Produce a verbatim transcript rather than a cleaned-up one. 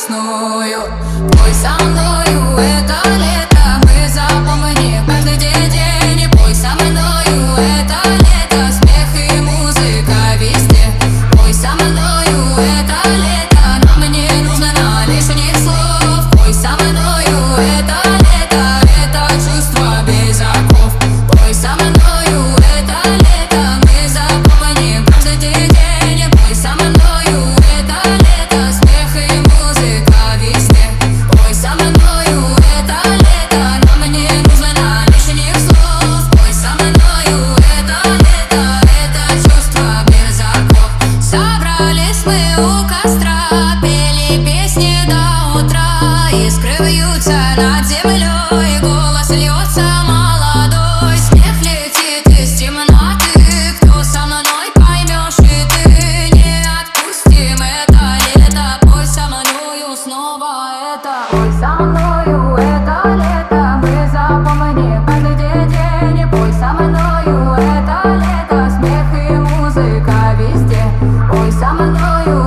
весную. Пой со мною это лето, мы запомни каждый день, день. Пой со мною это лето, смех и музыка везде. Пой со мною это лето, нам не нужно на лишних слов. Пой со мною это лето, это чувство без оков. Пой со мною это лето, мы запомним каждый день, день. Пой со мною это лето, смех и музыка везде. Пой со мною это лето, нам не нужно на лишних слов. Пой со мною это лето, это чувство без оков. Собрались мы у костра, пели песни до утра. Искры вьются над землей, голос льется молодой. Смех летит из темноты, кто со мной поймешь и ты. Не отпустим это лето, пой со мною снова это. Пой со мною это лето, мы запомним каждый день, день. Пой со мною это лето, смех и музыка везде. Пой со мною